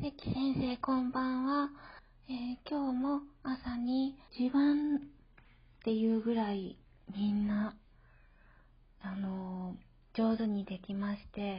関先生こんばんは。今日も朝に自慢っていうぐらいみんな上手にできまして、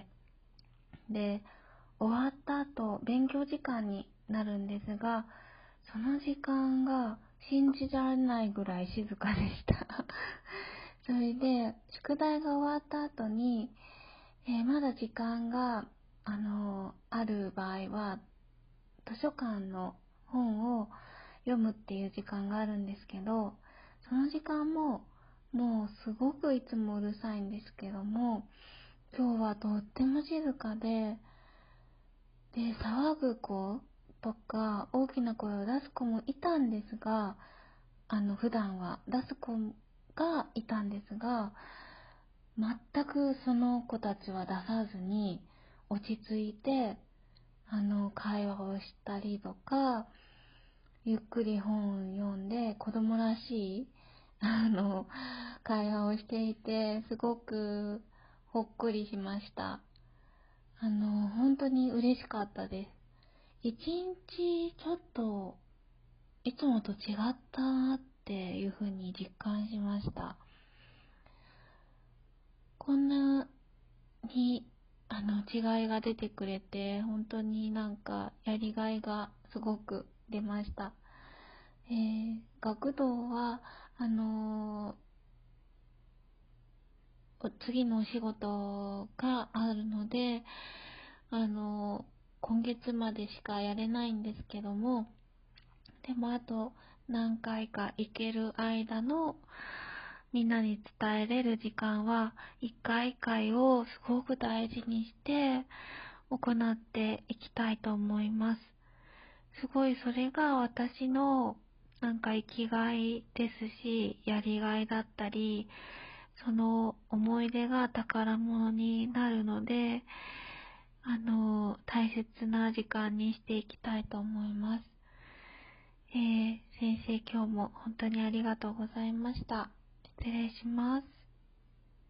で終わった後勉強時間になるんですが、その時間が信じられないぐらい静かでしたそれで宿題が終わった後に、まだ時間がある場合は図書館の本を読むっていう時間があるんですけど、その時間ももうすごくいつもうるさいんですけども、今日はとっても静かで騒ぐ子とか大きな声を出す子もいたんですが、普段は出す子がいたんですが、全くその子たちは出さずに落ち着いて会話をしたりとか、ゆっくり本を読んで子供らしい会話をしていて、すごくほっこりしました。本当に嬉しかったです。一日ちょっといつもと違ったなっていうふうに実感しました。こんなに違いが出てくれて、本当になんかやりがいがすごく出ました。学童は次のお仕事があるので、今月までしかやれないんですけども、でもあと何回か行ける間のみんなに伝えれる時間は一回一回をすごく大事にして行っていきたいと思います。すごいそれが私のなんか生きがいですし、やりがいだったり、その思い出が宝物になるので、大切な時間にしていきたいと思います。先生今日も本当にありがとうございました。失礼します。